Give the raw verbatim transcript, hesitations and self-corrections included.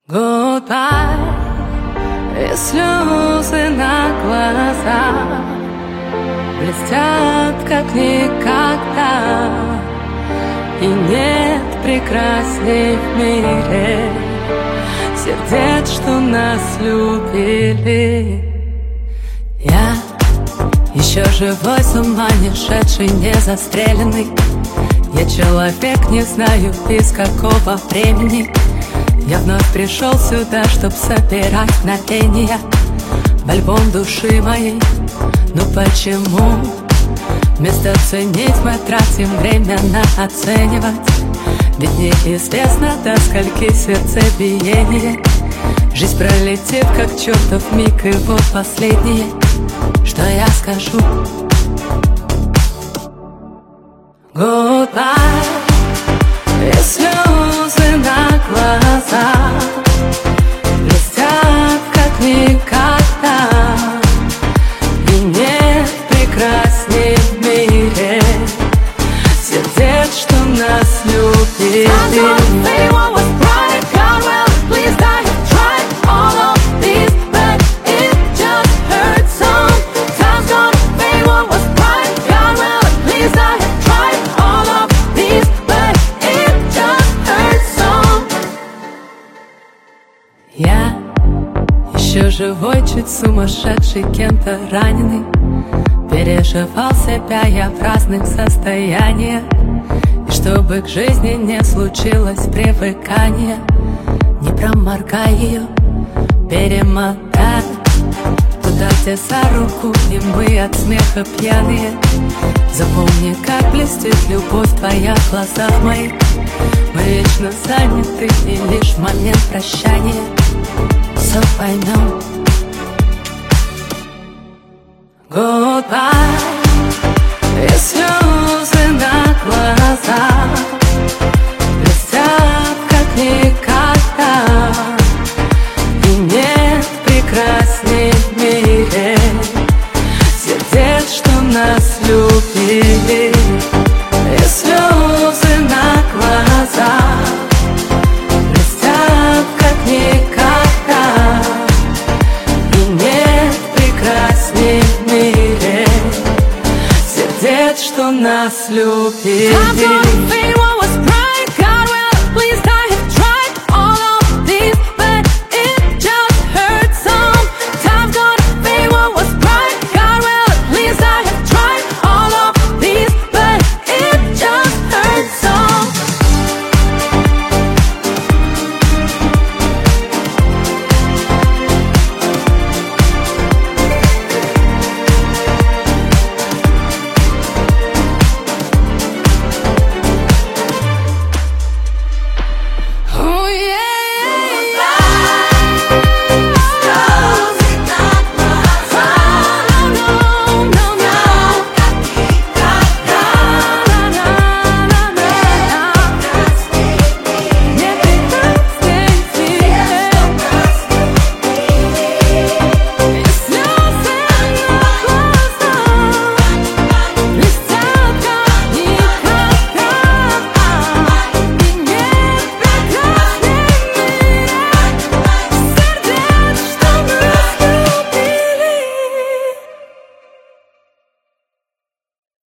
Goodbye, и слезы на глазах блестят, как никогда. И нет прекрасней в мире сердец, что нас любили. Я еще живой, с ума не шедший, не застреленный. Я человек, не знаю из какого времени. Я вновь пришел сюда, чтоб собирать мгновения в альбом души моей. Ну почему вместо ценить мы тратим время на оценивать? Ведь неизвестно, до скольки сердцебиение. Жизнь пролетит, как чертов миг, и вот последнее, что я скажу. Goodbye, и слезы на глазах блестят, как никогда. И нет прекрасней в мире сердец, что нас любили. Я еще живой, чуть сумасшедший, кем-то раненый. Переживал себя я в разных состояниях. И чтобы к жизни не случилось привыкания, не проморгай ее, перемотай туда, где за руку, и мы от смеха пьяные. Запомни, как блестит любовь твоя в глазах моих. Мы вечно заняты, и лишь в момент прощания все поймем. Goodbye, и слезы на глазах блестят, как никогда. И нет прекрасней в мире сердец, что нас любили. И слезы на глазах блестят, как никогда. И нет прекрасней в мире сердец, что нас любили.